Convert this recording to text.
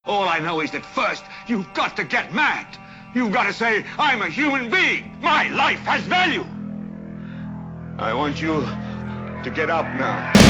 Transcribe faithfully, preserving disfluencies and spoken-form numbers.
All I know is that first, you've got to get mad. You've got to say, I'm a human being. My life has value. I want you to get up now.